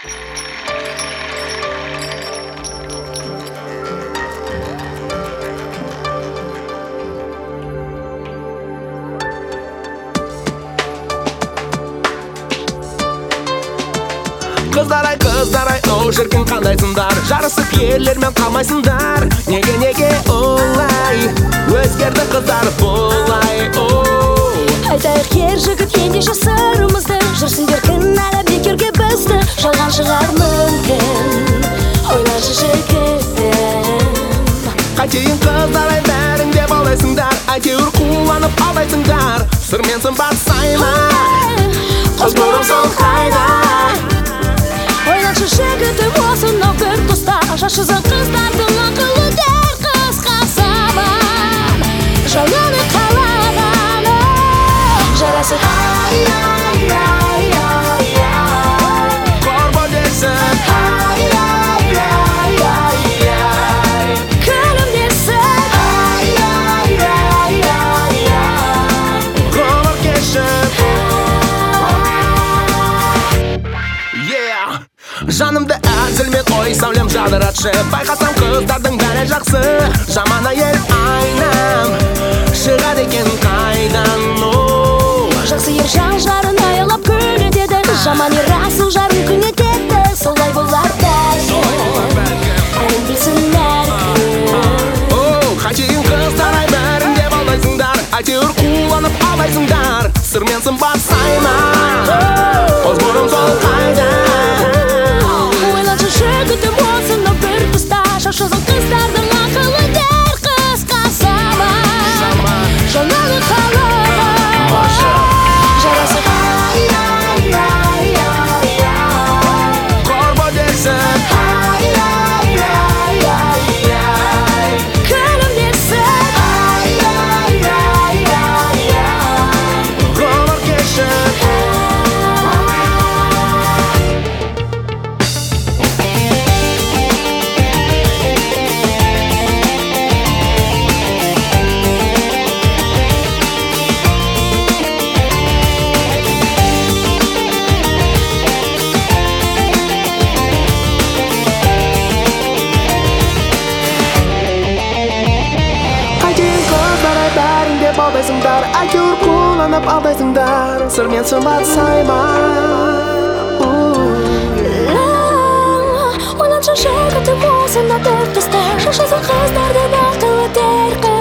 Kızlar ay o şirkin kandaysınдар Жарысып ерлермен қалмайсыңдар Неге олай Өзгерді қыздар болай Айтайық ер жігіт ендеше сырымызды Жүрсіңдер кінәлі бекерге бізді Жалған шығар мүмкін Ойлашы жігітім Қайтейін қыздар ай бәрің де балайсыңдар Әйтеуір қуанып алдайсыңдар Сырмен сымбат сайма Қыз бұрым сол қайда Ойлашы жігітім осынау бір тұста Шашызын қыздардың ақылы дәл қысқа сабан Жалыны қалағаны Жарасы Қорбо десін Күлім десін Ғұмыр кешіп Жанымды әзілмен ой сәулем жадыратшы Байқасам қыздардың бәрі жақсы Жаман әйел айнам Шығады екен қайдан Жақсы ер жан жарын аялап күледі Жаман ер асыл жарын күнетеді Солай болар бәлкім Әлің білсін әркім Қайтейін қыздар ай бәрін де балдайсыңдар Әйтеуір қуанып алдайсыңдар Сырмен сымбат сайма Қыз бұрым сол қайда Жігітім осыны бір тұста Шашызын қыздардың ақылы дәл қысқа сабан Жалыны қалаған Жарасы Қорбо десін Күлім десін Ғұмыр кешіп Алдайсыңдар, әйтеуір қуанып алдайсыңдар Сырмен сымбат сайма Ойланшы жігітім осыны бір тұста Шашызын қыздардың ақылы дәл